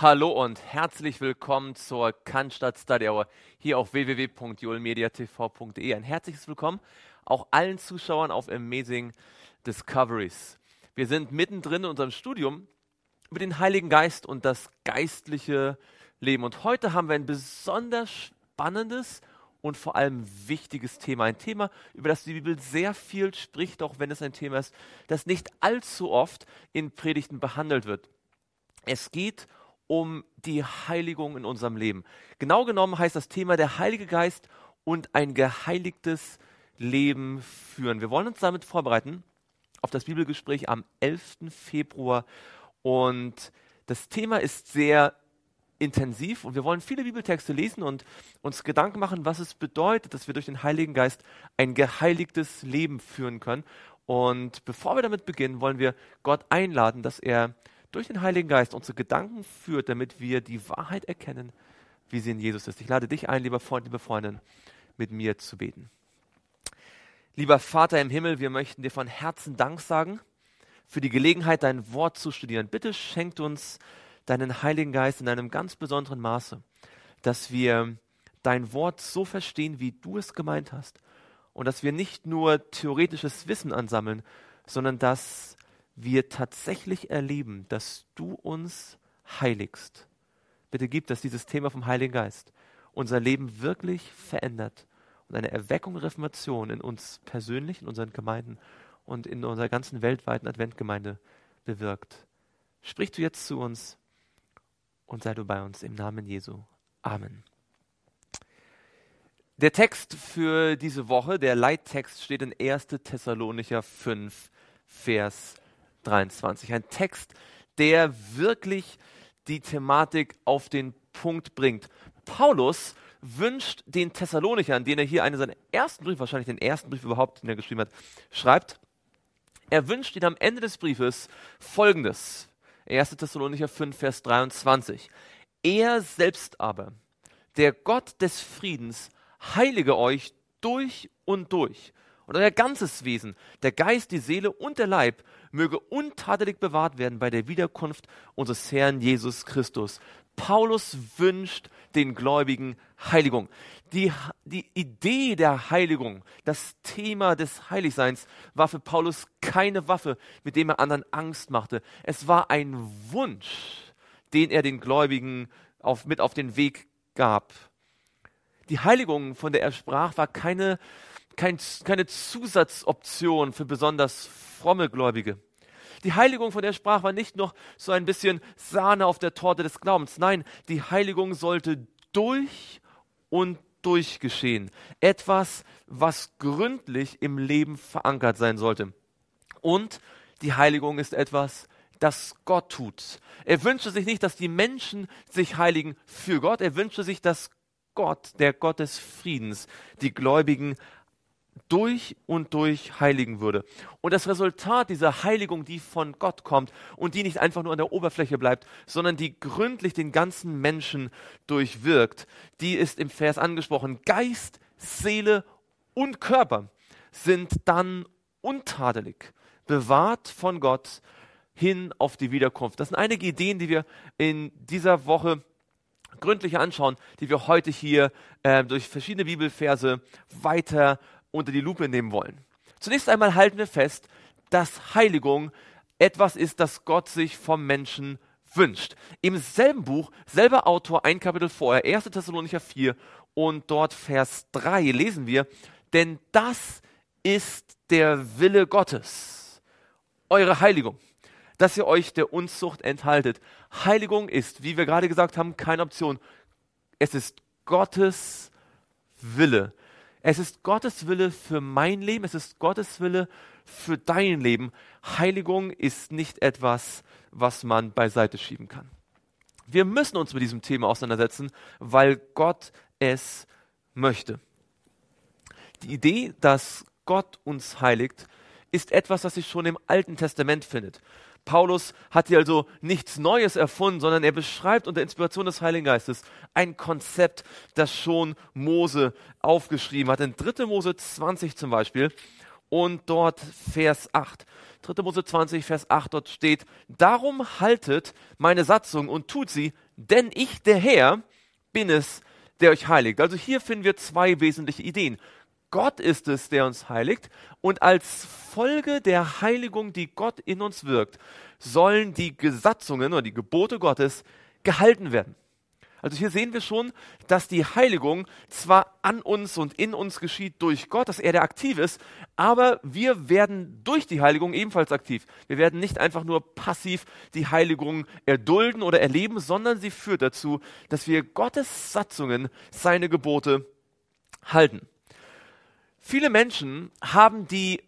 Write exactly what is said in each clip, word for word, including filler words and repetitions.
Hallo und herzlich willkommen zur Cannstatt Study Hour hier auf w w w punkt joelmediatv punkt de. Ein herzliches Willkommen auch allen Zuschauern auf Amazing Discoveries. Wir sind mittendrin in unserem Studium über den Heiligen Geist und das geistliche Leben. Und heute haben wir ein besonders spannendes und vor allem wichtiges Thema. Ein Thema, über das die Bibel sehr viel spricht, auch wenn es ein Thema ist, das nicht allzu oft in Predigten behandelt wird. Es geht um die Heiligung in unserem Leben. Genau genommen heißt das Thema der Heilige Geist und ein geheiligtes Leben führen. Wir wollen uns damit vorbereiten auf das Bibelgespräch am elften Februar. Und das Thema ist sehr intensiv und wir wollen viele Bibeltexte lesen und uns Gedanken machen, was es bedeutet, dass wir durch den Heiligen Geist ein geheiligtes Leben führen können. Und bevor wir damit beginnen, wollen wir Gott einladen, dass er durch den Heiligen Geist unsere Gedanken führt, damit wir die Wahrheit erkennen, wie sie in Jesus ist. Ich lade dich ein, lieber Freund, liebe Freundin, mit mir zu beten. Lieber Vater im Himmel, wir möchten dir von Herzen Dank sagen für die Gelegenheit, dein Wort zu studieren. Bitte schenkt uns deinen Heiligen Geist in einem ganz besonderen Maße, dass wir dein Wort so verstehen, wie du es gemeint hast und dass wir nicht nur theoretisches Wissen ansammeln, sondern dass wir tatsächlich erleben, dass du uns heiligst. Bitte gib, dass dieses Thema vom Heiligen Geist unser Leben wirklich verändert und eine Erweckung, Reformation in uns persönlich, in unseren Gemeinden und in unserer ganzen weltweiten Adventgemeinde bewirkt. Sprich du jetzt zu uns und sei du bei uns im Namen Jesu. Amen. Der Text für diese Woche, der Leittext, steht in erster Thessalonicher fünf, Vers dreiundzwanzig. Ein Text, der wirklich die Thematik auf den Punkt bringt. Paulus wünscht den Thessalonichern, den er hier einen seiner ersten Briefe, wahrscheinlich den ersten Brief überhaupt, den er geschrieben hat, schreibt, er wünscht ihnen am Ende des Briefes Folgendes. erster Thessalonicher fünf, Vers dreiundzwanzig. Er selbst aber, der Gott des Friedens, heilige euch durch und durch. Und euer ganzes Wesen, der Geist, die Seele und der Leib, möge untadelig bewahrt werden bei der Wiederkunft unseres Herrn Jesus Christus. Paulus wünscht den Gläubigen Heiligung. Die, die Idee der Heiligung, das Thema des Heiligseins, war für Paulus keine Waffe, mit dem er anderen Angst machte. Es war ein Wunsch, den er den Gläubigen auf, mit auf den Weg gab. Die Heiligung, von der er sprach, war keine Kein, keine Zusatzoption für besonders fromme Gläubige. Die Heiligung, von der er sprach, war nicht noch so ein bisschen Sahne auf der Torte des Glaubens. Nein, die Heiligung sollte durch und durch geschehen. Etwas, was gründlich im Leben verankert sein sollte. Und die Heiligung ist etwas, das Gott tut. Er wünschte sich nicht, dass die Menschen sich heiligen für Gott. Er wünschte sich, dass Gott, der Gott des Friedens, die Gläubigen durch und durch heiligen würde. Und das Resultat dieser Heiligung, die von Gott kommt und die nicht einfach nur an der Oberfläche bleibt, sondern die gründlich den ganzen Menschen durchwirkt, die ist im Vers angesprochen. Geist, Seele und Körper sind dann untadelig, bewahrt von Gott hin auf die Wiederkunft. Das sind einige Ideen, die wir in dieser Woche gründlicher anschauen, die wir heute hier äh, durch verschiedene Bibelverse weiter unter die Lupe nehmen wollen. Zunächst einmal halten wir fest, dass Heiligung etwas ist, das Gott sich vom Menschen wünscht. Im selben Buch, selber Autor, ein Kapitel vorher, erster Thessalonicher vier und dort Vers drei lesen wir, denn das ist der Wille Gottes, eure Heiligung, dass ihr euch der Unzucht enthaltet. Heiligung ist, wie wir gerade gesagt haben, keine Option. Es ist Gottes Wille. Es ist Gottes Wille für mein Leben, es ist Gottes Wille für dein Leben. Heiligung ist nicht etwas, was man beiseite schieben kann. Wir müssen uns mit diesem Thema auseinandersetzen, weil Gott es möchte. Die Idee, dass Gott uns heiligt, ist etwas, das sich schon im Alten Testament findet. Paulus hat hier also nichts Neues erfunden, sondern er beschreibt unter Inspiration des Heiligen Geistes ein Konzept, das schon Mose aufgeschrieben hat. In dritter Mose zwanzig zum Beispiel und dort Vers acht. dritter Mose zwanzig, Vers acht, dort steht, darum haltet meine Satzung und tut sie, denn ich, der Herr, bin es, der euch heiligt. Also hier finden wir zwei wesentliche Ideen. Gott ist es, der uns heiligt, und als Folge der Heiligung, die Gott in uns wirkt, sollen die Gesatzungen oder die Gebote Gottes gehalten werden. Also hier sehen wir schon, dass die Heiligung zwar an uns und in uns geschieht durch Gott, dass er der aktiv ist, aber wir werden durch die Heiligung ebenfalls aktiv. Wir werden nicht einfach nur passiv die Heiligung erdulden oder erleben, sondern sie führt dazu, dass wir Gottes Satzungen, seine Gebote halten. Viele Menschen haben die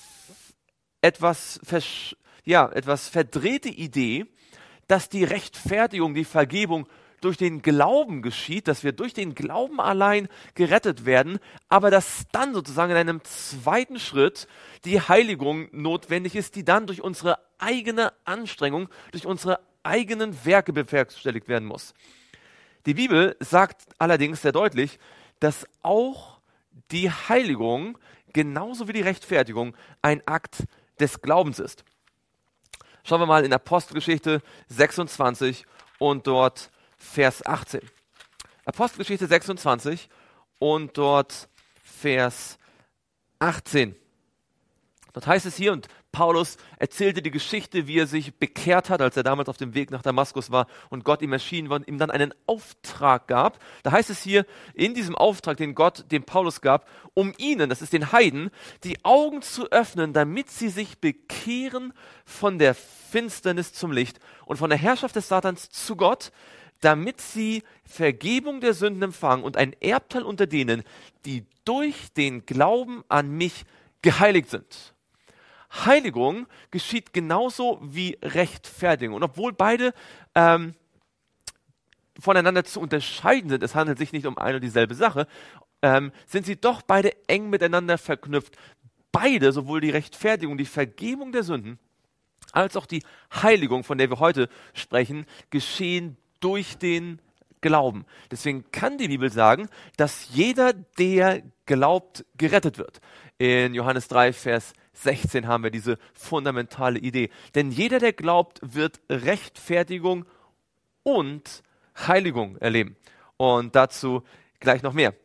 etwas, versch- ja, etwas verdrehte Idee, dass die Rechtfertigung, die Vergebung durch den Glauben geschieht, dass wir durch den Glauben allein gerettet werden, aber dass dann sozusagen in einem zweiten Schritt die Heiligung notwendig ist, die dann durch unsere eigene Anstrengung, durch unsere eigenen Werke bewerkstelligt werden muss. Die Bibel sagt allerdings sehr deutlich, dass auch die Heiligung genauso wie die Rechtfertigung ein Akt des Glaubens ist. Schauen wir mal in Apostelgeschichte sechsundzwanzig und dort Vers achtzehn. Apostelgeschichte sechsundzwanzig und dort Vers achtzehn. Dort heißt es hier, und Paulus erzählte die Geschichte, wie er sich bekehrt hat, als er damals auf dem Weg nach Damaskus war und Gott ihm erschienen war und ihm dann einen Auftrag gab. Da heißt es hier, in diesem Auftrag, den Gott dem Paulus gab, um ihnen, das ist den Heiden, die Augen zu öffnen, damit sie sich bekehren von der Finsternis zum Licht und von der Herrschaft des Satans zu Gott, damit sie Vergebung der Sünden empfangen und ein Erbteil unter denen, die durch den Glauben an mich geheiligt sind. Heiligung geschieht genauso wie Rechtfertigung. Und obwohl beide ähm, voneinander zu unterscheiden sind, es handelt sich nicht um eine und dieselbe Sache, ähm, sind sie doch beide eng miteinander verknüpft. Beide, sowohl die Rechtfertigung, die Vergebung der Sünden, als auch die Heiligung, von der wir heute sprechen, geschehen durch den Glauben. Deswegen kann die Bibel sagen, dass jeder, der glaubt, gerettet wird. In Johannes drei, Vers sechzehn haben wir diese fundamentale Idee. Denn jeder, der glaubt, wird Rechtfertigung und Heiligung erleben. Und dazu gleich noch mehr.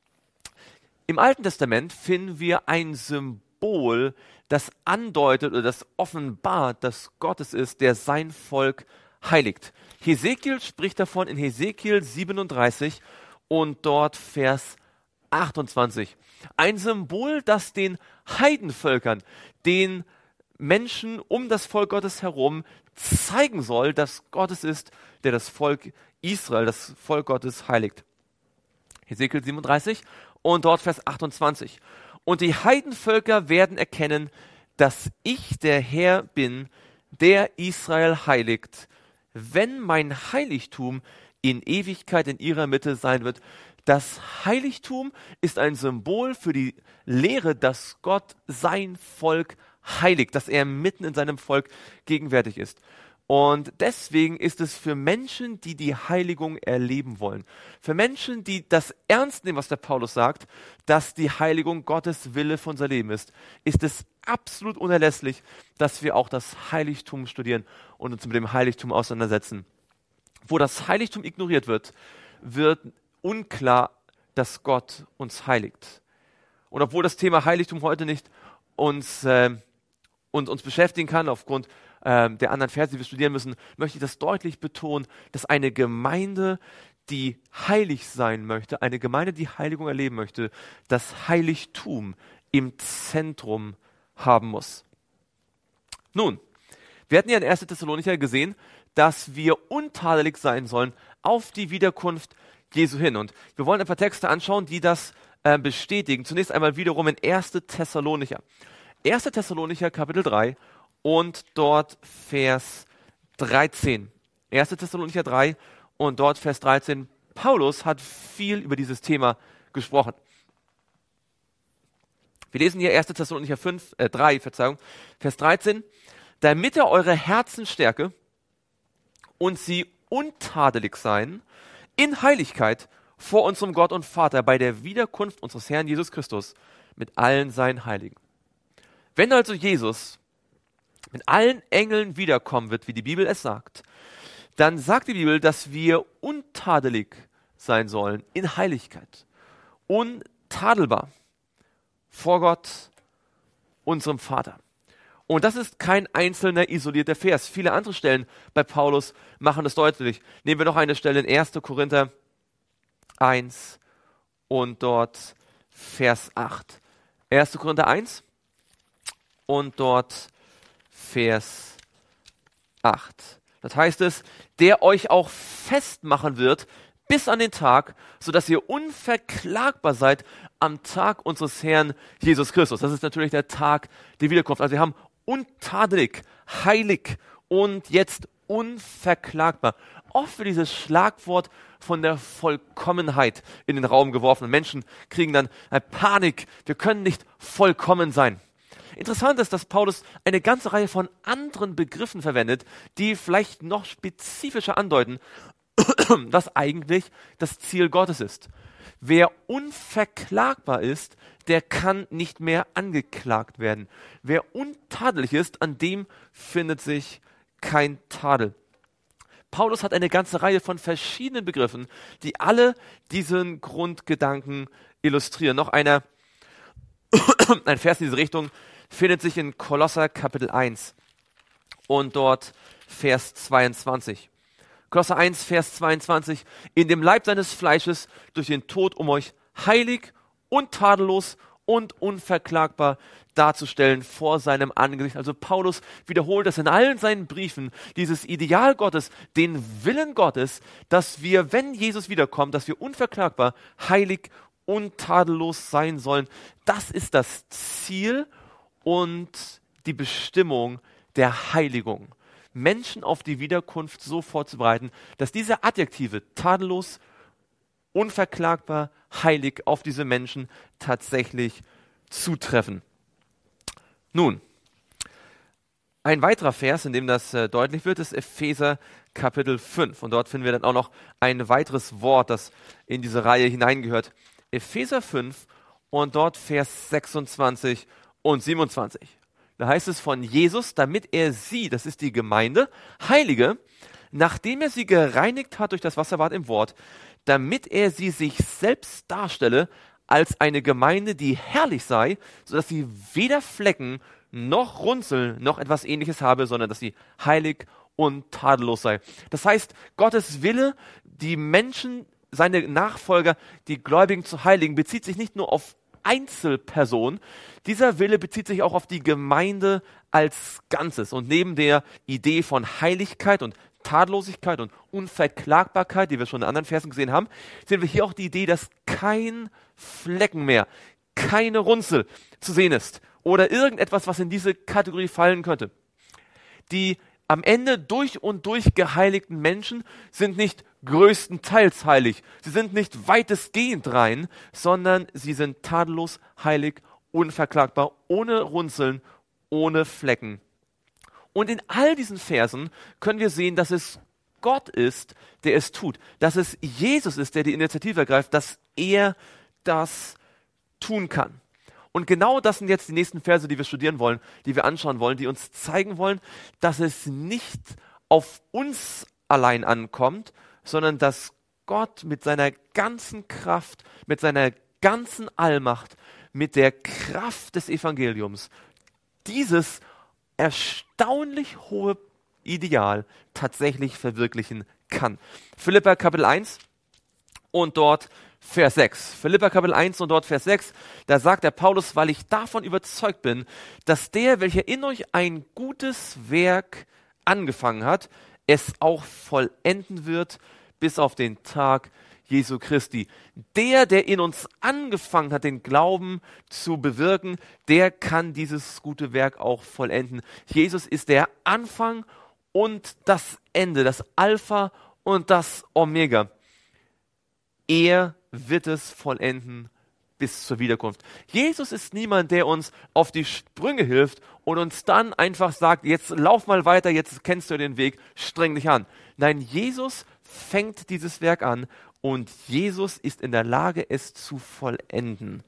Im Alten Testament finden wir ein Symbol, das andeutet oder das offenbart, dass Gott es ist, der sein Volk heiligt. Hesekiel spricht davon in Hesekiel siebenunddreißig und dort Vers achtundzwanzig. Ein Symbol, das den Heidenvölkern, den Menschen um das Volk Gottes herum zeigen soll, dass Gott es ist, der das Volk Israel, das Volk Gottes heiligt. Hesekiel siebenunddreißig und dort Vers achtundzwanzig. Und die Heidenvölker werden erkennen, dass ich der Herr bin, der Israel heiligt, wenn mein Heiligtum in Ewigkeit in ihrer Mitte sein wird. Das Heiligtum ist ein Symbol für die Lehre, dass Gott sein Volk heiligt, dass er mitten in seinem Volk gegenwärtig ist. Und deswegen ist es für Menschen, die die Heiligung erleben wollen, für Menschen, die das ernst nehmen, was der Paulus sagt, dass die Heiligung Gottes Wille für unser Leben ist, ist es absolut unerlässlich, dass wir auch das Heiligtum studieren und uns mit dem Heiligtum auseinandersetzen. Wo das Heiligtum ignoriert wird, wird unklar, dass Gott uns heiligt. Und obwohl das Thema Heiligtum heute nicht uns, äh, uns, uns beschäftigen kann, aufgrund äh, der anderen Verse, die wir studieren müssen, möchte ich das deutlich betonen, dass eine Gemeinde, die heilig sein möchte, eine Gemeinde, die Heiligung erleben möchte, das Heiligtum im Zentrum haben muss. Nun, wir hatten ja in erster Thessalonicher gesehen, dass wir untadelig sein sollen auf die Wiederkunft Jesu hin. Und wir wollen ein paar Texte anschauen, die das äh, bestätigen. Zunächst einmal wiederum in erster Thessalonicher. erster Thessalonicher Kapitel drei und dort Vers dreizehn. erster Thessalonicher drei und dort Vers dreizehn. Paulus hat viel über dieses Thema gesprochen. Wir lesen hier erster Thessalonicher fünf, äh, drei, Verzeihung, Vers dreizehn. Damit er eure Herzen stärke und sie untadelig seien, in Heiligkeit vor unserem Gott und Vater bei der Wiederkunft unseres Herrn Jesus Christus mit allen seinen Heiligen. Wenn also Jesus mit allen Engeln wiederkommen wird, wie die Bibel es sagt, dann sagt die Bibel, dass wir untadelig sein sollen in Heiligkeit. Untadelbar vor Gott, unserem Vater. Und das ist kein einzelner isolierter Vers. Viele andere Stellen bei Paulus machen das deutlich. Nehmen wir noch eine Stelle in erster Korinther eins und dort Vers acht. erster Korinther eins und dort Vers acht. Das heißt es, der euch auch festmachen wird bis an den Tag, sodass ihr unverklagbar seid am Tag unseres Herrn Jesus Christus. Das ist natürlich der Tag der Wiederkunft. Also wir haben untadelig, heilig und jetzt unverklagbar. Oft wird dieses Schlagwort von der Vollkommenheit in den Raum geworfen. Und Menschen kriegen dann Panik. Wir können nicht vollkommen sein. Interessant ist, dass Paulus eine ganze Reihe von anderen Begriffen verwendet, die vielleicht noch spezifischer andeuten, was eigentlich das Ziel Gottes ist. Wer unverklagbar ist, der kann nicht mehr angeklagt werden. Wer untadelig ist, an dem findet sich kein Tadel. Paulus hat eine ganze Reihe von verschiedenen Begriffen, die alle diesen Grundgedanken illustrieren. Noch einer, ein Vers in diese Richtung findet sich in Kolosser Kapitel eins und dort Vers zweiundzwanzig. Kolosser eins, Vers zweiundzwanzig. In dem Leib seines Fleisches durch den Tod, um euch heilig und tadellos und unverklagbar darzustellen vor seinem Angesicht. Also Paulus wiederholt das in allen seinen Briefen, dieses Ideal Gottes, den Willen Gottes, dass wir, wenn Jesus wiederkommt, dass wir unverklagbar, heilig und tadellos sein sollen. Das ist das Ziel und die Bestimmung der Heiligung. Menschen auf die Wiederkunft so vorzubereiten, dass diese Adjektive tadellos, unverklagbar, heilig auf diese Menschen tatsächlich zutreffen. Nun, ein weiterer Vers, in dem das äh, deutlich wird, ist Epheser Kapitel fünf. Und dort finden wir dann auch noch ein weiteres Wort, das in diese Reihe hineingehört. Epheser fünf und dort Vers sechsundzwanzig und siebenundzwanzig. Da heißt es von Jesus, damit er sie, das ist die Gemeinde, heilige, nachdem er sie gereinigt hat durch das Wasserbad im Wort, damit er sie sich selbst darstelle als eine Gemeinde, die herrlich sei, sodass sie weder Flecken noch Runzeln noch etwas Ähnliches habe, sondern dass sie heilig und tadellos sei. Das heißt, Gottes Wille, die Menschen, seine Nachfolger, die Gläubigen zu heiligen, bezieht sich nicht nur auf Einzelperson. Dieser Wille bezieht sich auch auf die Gemeinde als Ganzes. Und neben der Idee von Heiligkeit und Tadellosigkeit und Unverklagbarkeit, die wir schon in anderen Versen gesehen haben, sehen wir hier auch die Idee, dass kein Flecken mehr, keine Runzel zu sehen ist oder irgendetwas, was in diese Kategorie fallen könnte. Die am Ende durch und durch geheiligten Menschen sind nicht größtenteils heilig. Sie sind nicht weitestgehend rein, sondern sie sind tadellos, heilig, unverklagbar, ohne Runzeln, ohne Flecken. Und in all diesen Versen können wir sehen, dass es Gott ist, der es tut. Dass es Jesus ist, der die Initiative ergreift, dass er das tun kann. Und genau das sind jetzt die nächsten Verse, die wir studieren wollen, die wir anschauen wollen, die uns zeigen wollen, dass es nicht auf uns allein ankommt, sondern dass Gott mit seiner ganzen Kraft, mit seiner ganzen Allmacht, mit der Kraft des Evangeliums dieses erstaunlich hohe Ideal tatsächlich verwirklichen kann. Philipper Kapitel eins und dort Vers sechs. Philipper Kapitel eins und dort Vers sechs, da sagt der Paulus, weil ich davon überzeugt bin, dass der, welcher in euch ein gutes Werk angefangen hat, es auch vollenden wird bis auf den Tag Jesu Christi. Der, der in uns angefangen hat, den Glauben zu bewirken, der kann dieses gute Werk auch vollenden. Jesus ist der Anfang und das Ende, das Alpha und das Omega. Er wird es vollenden bis zur Wiederkunft. Jesus ist niemand, der uns auf die Sprünge hilft und uns dann einfach sagt, jetzt lauf mal weiter, jetzt kennst du den Weg, streng dich an. Nein, Jesus fängt dieses Werk an und Jesus ist in der Lage, es zu vollenden.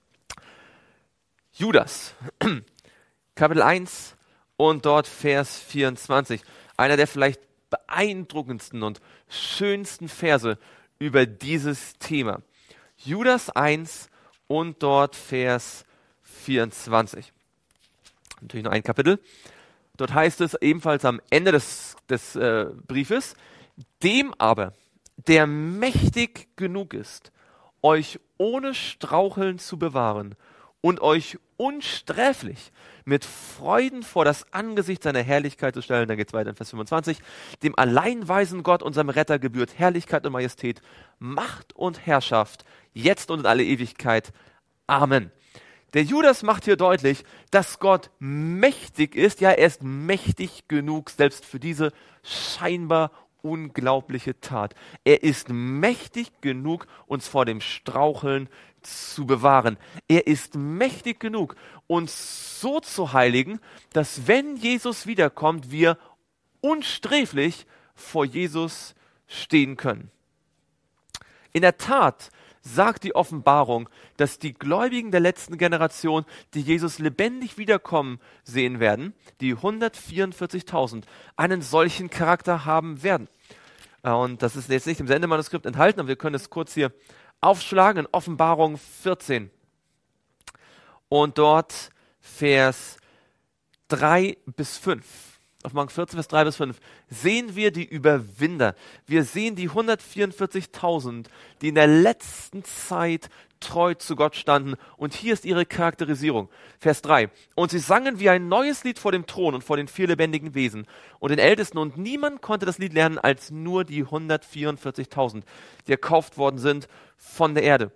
Judas, Kapitel eins und dort Vers vierundzwanzig. Einer der vielleicht beeindruckendsten und schönsten Verse über dieses Thema. Judas eins und dort Vers vierundzwanzig. Natürlich nur ein Kapitel. Dort heißt es ebenfalls am Ende des, des äh, Briefes, dem aber, der mächtig genug ist, euch ohne Straucheln zu bewahren und euch unsträflich mit Freuden vor das Angesicht seiner Herrlichkeit zu stellen. Dann geht es weiter in Vers fünfundzwanzig. Dem alleinweisen Gott, unserem Retter, gebührt Herrlichkeit und Majestät, Macht und Herrschaft, jetzt und in alle Ewigkeit. Amen. Der Judas macht hier deutlich, dass Gott mächtig ist. Ja, er ist mächtig genug, selbst für diese scheinbar unglaubliche Tat. Er ist mächtig genug, uns vor dem Straucheln zu bewahren. Er ist mächtig genug, uns so zu heiligen, dass wenn Jesus wiederkommt, wir unsträflich vor Jesus stehen können. In der Tat sagt die Offenbarung, dass die Gläubigen der letzten Generation, die Jesus lebendig wiederkommen sehen werden, die hundertvierundvierzigtausend, einen solchen Charakter haben werden. Und das ist jetzt nicht im Sendemanuskript enthalten, aber wir können es kurz hier aufschlagen in Offenbarung vierzehn. Und dort Vers drei bis fünf. Offenbarung vierzehn, Vers drei bis fünf. Sehen wir die Überwinder. Wir sehen die hundertvierundvierzigtausend, die in der letzten Zeit treu zu Gott standen. Und hier ist ihre Charakterisierung. Vers drei. Und sie sangen wie ein neues Lied vor dem Thron und vor den vier lebendigen Wesen und den Ältesten. Und niemand konnte das Lied lernen, als nur die hundertvierundvierzigtausend, die erkauft worden sind von der Erde.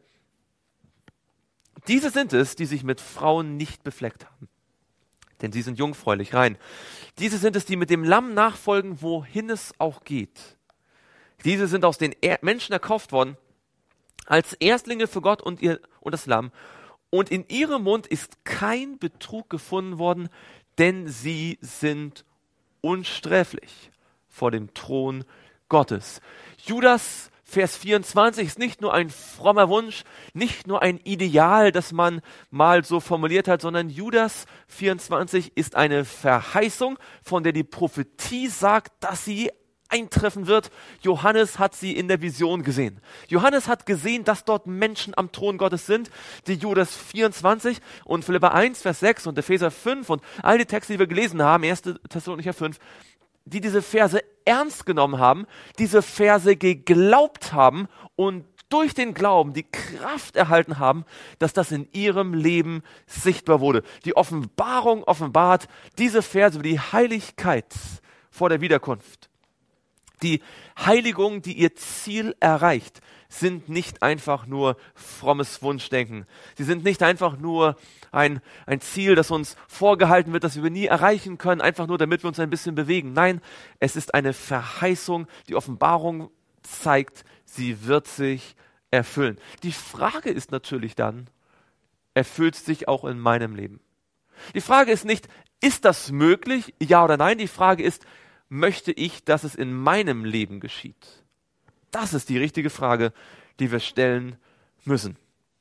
Diese sind es, die sich mit Frauen nicht befleckt haben, denn sie sind jungfräulich rein. Diese sind es, die mit dem Lamm nachfolgen, wohin es auch geht. Diese sind aus den er- Menschen erkauft worden, als Erstlinge für Gott und, ihr, und das Lamm. Und in ihrem Mund ist kein Betrug gefunden worden, denn sie sind unsträflich vor dem Thron Gottes. Judas Vers vierundzwanzig ist nicht nur ein frommer Wunsch, nicht nur ein Ideal, das man mal so formuliert hat, sondern Judas vierundzwanzig ist eine Verheißung, von der die Prophetie sagt, dass sie eintreffen wird. Johannes hat sie in der Vision gesehen. Johannes hat gesehen, dass dort Menschen am Thron Gottes sind, die Judas vierundzwanzig und Philipper eins, Vers sechs und Epheser fünf und all die Texte, die wir gelesen haben, erster Thessalonicher fünf, die diese Verse ernst genommen haben, diese Verse geglaubt haben und durch den Glauben die Kraft erhalten haben, dass das in ihrem Leben sichtbar wurde. Die Offenbarung offenbart diese Verse über die Heiligkeit vor der Wiederkunft. Die Heiligung, die ihr Ziel erreicht, sind nicht einfach nur frommes Wunschdenken. Sie sind nicht einfach nur ein, ein Ziel, das uns vorgehalten wird, das wir nie erreichen können, einfach nur, damit wir uns ein bisschen bewegen. Nein, es ist eine Verheißung. Die Offenbarung zeigt, sie wird sich erfüllen. Die Frage ist natürlich dann, erfüllt es sich auch in meinem Leben? Die Frage ist nicht, ist das möglich? Ja oder nein? Die Frage ist, möchte ich, dass es in meinem Leben geschieht? Das ist die richtige Frage, die wir stellen müssen.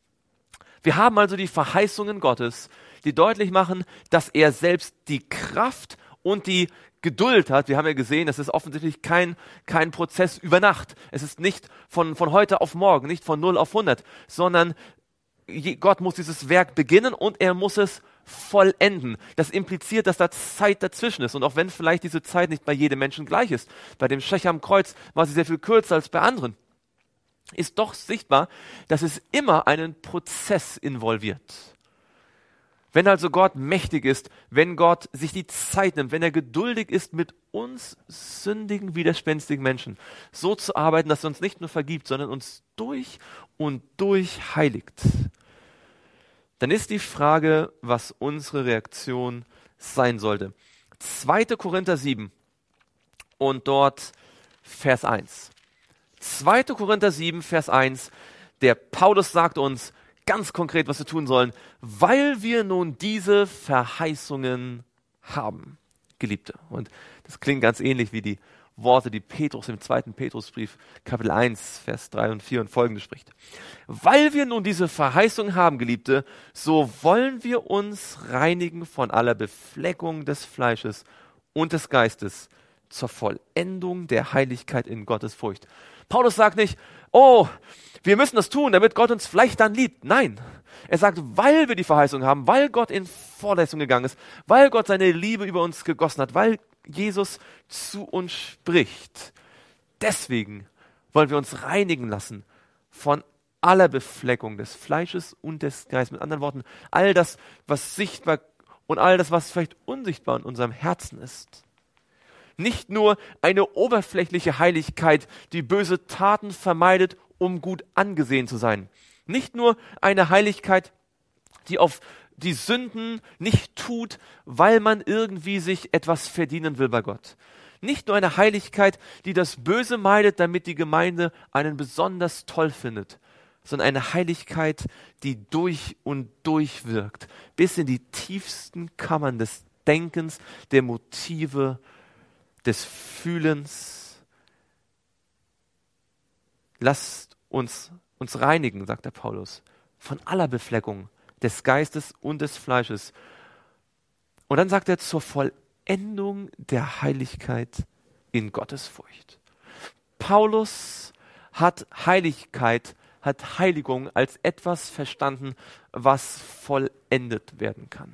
Wir haben also die Verheißungen Gottes, die deutlich machen, dass er selbst die Kraft und die Geduld hat. Wir haben ja gesehen, es ist offensichtlich kein, kein Prozess über Nacht. Es ist nicht von, von heute auf morgen, nicht von null auf hundert, sondern Gott muss dieses Werk beginnen und er muss es vollenden. Das impliziert, dass da Zeit dazwischen ist. Und auch wenn vielleicht diese Zeit nicht bei jedem Menschen gleich ist, bei dem Schächer am Kreuz war sie sehr viel kürzer als bei anderen, ist doch sichtbar, dass es immer einen Prozess involviert. Wenn also Gott mächtig ist, wenn Gott sich die Zeit nimmt, wenn er geduldig ist mit uns sündigen, widerspenstigen Menschen, so zu arbeiten, dass er uns nicht nur vergibt, sondern uns durch und durch heiligt, dann ist die Frage, was unsere Reaktion sein sollte. zweiter Korinther sieben und dort Vers eins. zweiter Korinther sieben, Vers eins. Der Paulus sagt uns ganz konkret, was wir tun sollen, weil wir nun diese Verheißungen haben, Geliebte. Und das klingt ganz ähnlich wie die Worte, die Petrus im zweiten Petrusbrief, Kapitel eins, Vers drei und vier und folgende spricht. Weil wir nun diese Verheißung haben, Geliebte, so wollen wir uns reinigen von aller Befleckung des Fleisches und des Geistes zur Vollendung der Heiligkeit in Gottes Furcht. Paulus sagt nicht, oh, wir müssen das tun, damit Gott uns vielleicht dann liebt. Nein, er sagt, weil wir die Verheißung haben, weil Gott in Vorleistung gegangen ist, weil Gott seine Liebe über uns gegossen hat, weil Jesus zu uns spricht. Deswegen wollen wir uns reinigen lassen von aller Befleckung des Fleisches und des Geistes. Mit anderen Worten, all das, was sichtbar und all das, was vielleicht unsichtbar in unserem Herzen ist. Nicht nur eine oberflächliche Heiligkeit, die böse Taten vermeidet, um gut angesehen zu sein. Nicht nur eine Heiligkeit, die auf die Sünden nicht tut, weil man irgendwie sich etwas verdienen will bei Gott. Nicht nur eine Heiligkeit, die das Böse meidet, damit die Gemeinde einen besonders toll findet, sondern eine Heiligkeit, die durch und durch wirkt, bis in die tiefsten Kammern des Denkens, der Motive, des Fühlens. Lasst uns uns reinigen, sagt der Paulus, von aller Befleckung des Geistes und des Fleisches. Und dann sagt er, zur Vollendung der Heiligkeit in Gottes Furcht. Paulus hat Heiligkeit, hat Heiligung als etwas verstanden, was vollendet werden kann.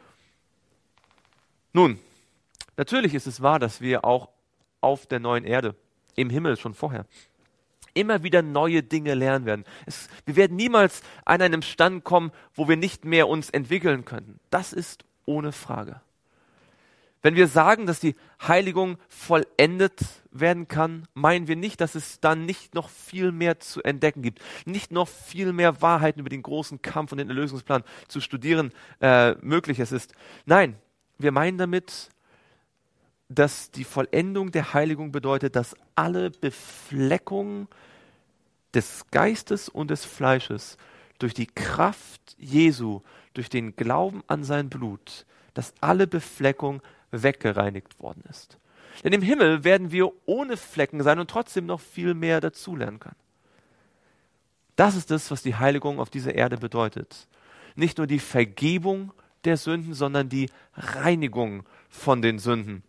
Nun, natürlich ist es wahr, dass wir auch auf der neuen Erde, im Himmel schon vorher, immer wieder neue Dinge lernen werden. Es, wir werden niemals an einem Stand kommen, wo wir nicht mehr uns entwickeln können. Das ist ohne Frage. Wenn wir sagen, dass die Heiligung vollendet werden kann, meinen wir nicht, dass es dann nicht noch viel mehr zu entdecken gibt, nicht noch viel mehr Wahrheiten über den großen Kampf und den Erlösungsplan zu studieren äh, möglich es ist. Nein, wir meinen damit, dass die Vollendung der Heiligung bedeutet, dass alle Befleckung des Geistes und des Fleisches durch die Kraft Jesu, durch den Glauben an sein Blut, dass alle Befleckung weggereinigt worden ist. Denn im Himmel werden wir ohne Flecken sein und trotzdem noch viel mehr dazulernen können. Das ist es, was die Heiligung auf dieser Erde bedeutet. Nicht nur die Vergebung der Sünden, sondern die Reinigung von den Sünden.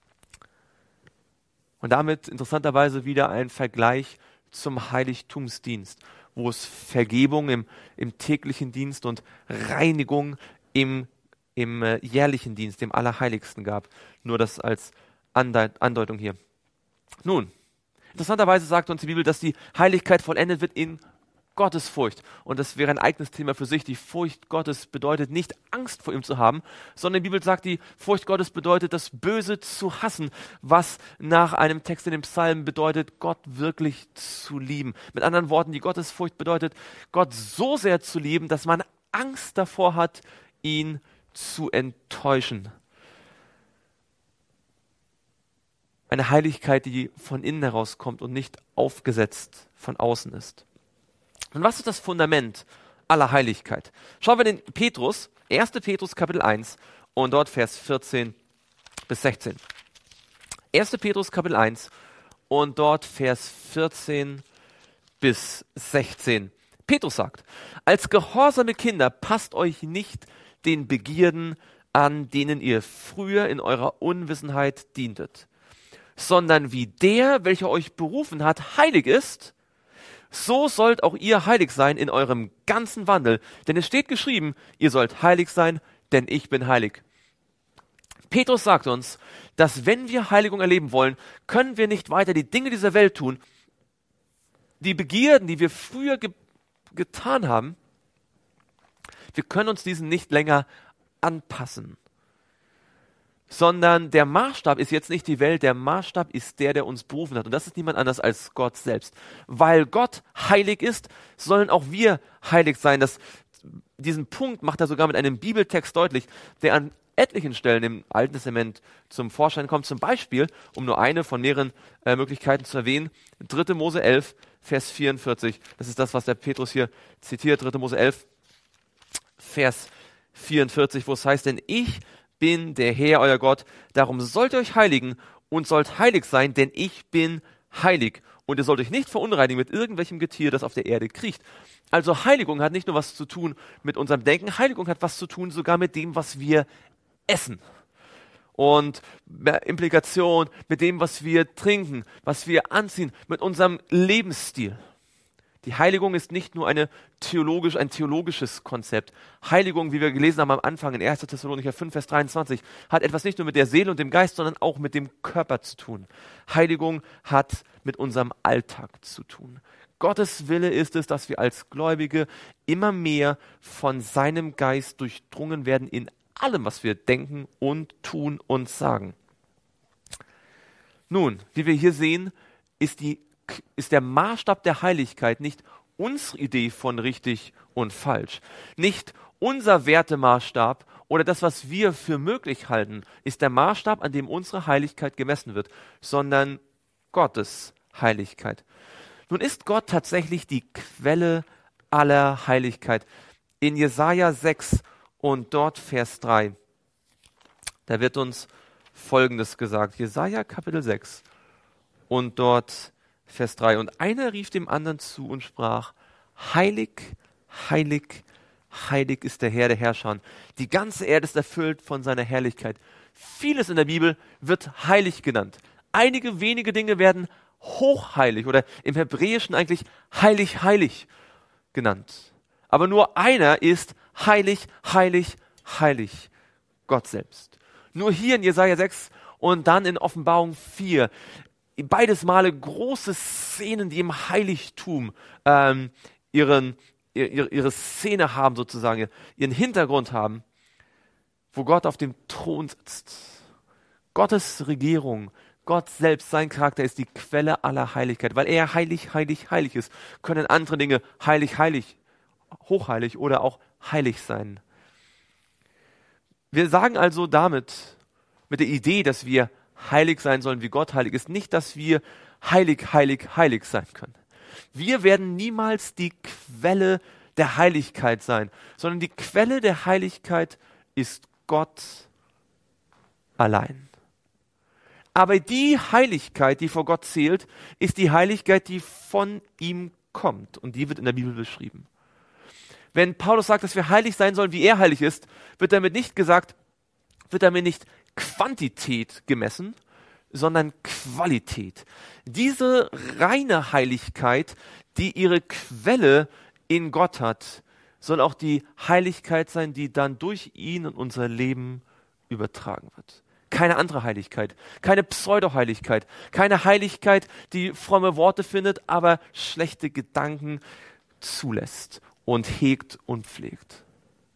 Und damit interessanterweise wieder ein Vergleich zum Heiligtumsdienst, wo es Vergebung im, im täglichen Dienst und Reinigung im, im äh, jährlichen Dienst, dem Allerheiligsten gab. Nur das als Ande- Andeutung hier. Nun, interessanterweise sagt uns die Bibel, dass die Heiligkeit vollendet wird in Gottesfurcht. Und das wäre ein eigenes Thema für sich. Die Furcht Gottes bedeutet nicht Angst vor ihm zu haben, sondern die Bibel sagt, die Furcht Gottes bedeutet, das Böse zu hassen, was nach einem Text in dem Psalm bedeutet, Gott wirklich zu lieben. Mit anderen Worten, die Gottesfurcht bedeutet, Gott so sehr zu lieben, dass man Angst davor hat, ihn zu enttäuschen. Eine Heiligkeit, die von innen herauskommt und nicht aufgesetzt von außen ist. Und was ist das Fundament aller Heiligkeit? Schauen wir in Petrus, erster Petrus Kapitel eins und dort Vers vierzehn bis sechzehn. erster Petrus Kapitel eins und dort Vers vierzehn bis sechzehn. Petrus sagt, als gehorsame Kinder passt euch nicht den Begierden an, denen ihr früher in eurer Unwissenheit dientet, sondern wie der, welcher euch berufen hat, heilig ist, so sollt auch ihr heilig sein in eurem ganzen Wandel. Denn es steht geschrieben, ihr sollt heilig sein, denn ich bin heilig. Petrus sagt uns, dass wenn wir Heiligung erleben wollen, können wir nicht weiter die Dinge dieser Welt tun, die Begierden, die wir früher ge- getan haben, wir können uns diesen nicht länger anpassen. Sondern der Maßstab ist jetzt nicht die Welt, der Maßstab ist der, der uns berufen hat. Und das ist niemand anders als Gott selbst. Weil Gott heilig ist, sollen auch wir heilig sein. Das, diesen Punkt macht er sogar mit einem Bibeltext deutlich, der an etlichen Stellen im Alten Testament zum Vorschein kommt. Zum Beispiel, um nur eine von mehreren äh, Möglichkeiten zu erwähnen, dritter Mose elf, Vers vierundvierzig. Das ist das, was der Petrus hier zitiert, dritter Mose elf, Vers vierundvierzig, wo es heißt, denn ich bin der Herr, euer Gott, darum sollt ihr euch heiligen und sollt heilig sein, denn ich bin heilig. Und ihr sollt euch nicht verunreinigen mit irgendwelchem Getier, das auf der Erde kriecht. Also Heiligung hat nicht nur was zu tun mit unserem Denken, Heiligung hat was zu tun sogar mit dem, was wir essen. und Implikation mit dem, was wir trinken, was wir anziehen, mit unserem Lebensstil. Die Heiligung ist nicht nur eine theologisch, ein theologisches Konzept. Heiligung, wie wir gelesen haben am Anfang in erster Thessalonicher fünf, Vers dreiundzwanzig, hat etwas nicht nur mit der Seele und dem Geist, sondern auch mit dem Körper zu tun. Heiligung hat mit unserem Alltag zu tun. Gottes Wille ist es, dass wir als Gläubige immer mehr von seinem Geist durchdrungen werden in allem, was wir denken und tun und sagen. Nun, wie wir hier sehen, ist die ist der Maßstab der Heiligkeit nicht unsere Idee von richtig und falsch. Nicht unser Wertemaßstab oder das, was wir für möglich halten, ist der Maßstab, an dem unsere Heiligkeit gemessen wird, sondern Gottes Heiligkeit. Nun ist Gott tatsächlich die Quelle aller Heiligkeit. In Jesaja sechs und dort Vers drei, da wird uns Folgendes gesagt. Jesaja Kapitel sechs und dort Vers drei. Und einer rief dem anderen zu und sprach, heilig, heilig, heilig ist der Herr der Herrscher. Die ganze Erde ist erfüllt von seiner Herrlichkeit. Vieles in der Bibel wird heilig genannt. Einige wenige Dinge werden hochheilig oder im Hebräischen eigentlich heilig, heilig genannt. Aber nur einer ist heilig, heilig, heilig, Gott selbst. Nur hier in Jesaja sechs und dann in Offenbarung vier, beides Male große Szenen, die im Heiligtum ähm, ihren, ihre, ihre Szene haben sozusagen, ihren Hintergrund haben, wo Gott auf dem Thron sitzt. Gottes Regierung, Gott selbst, sein Charakter ist die Quelle aller Heiligkeit. Weil er heilig, heilig, heilig ist, können andere Dinge heilig, heilig, hochheilig oder auch heilig sein. Wir sagen also damit, mit der Idee, dass wir heilig sein sollen, wie Gott heilig ist, nicht, dass wir heilig, heilig, heilig sein können. Wir werden niemals die Quelle der Heiligkeit sein, sondern die Quelle der Heiligkeit ist Gott allein. Aber die Heiligkeit, die vor Gott zählt, ist die Heiligkeit, die von ihm kommt. Und die wird in der Bibel beschrieben. Wenn Paulus sagt, dass wir heilig sein sollen, wie er heilig ist, wird damit nicht gesagt, wird damit nicht Quantität gemessen, sondern Qualität. Diese reine Heiligkeit, die ihre Quelle in Gott hat, soll auch die Heiligkeit sein, die dann durch ihn in unser Leben übertragen wird. Keine andere Heiligkeit, keine Pseudo-Heiligkeit, keine Heiligkeit, die fromme Worte findet, aber schlechte Gedanken zulässt und hegt und pflegt.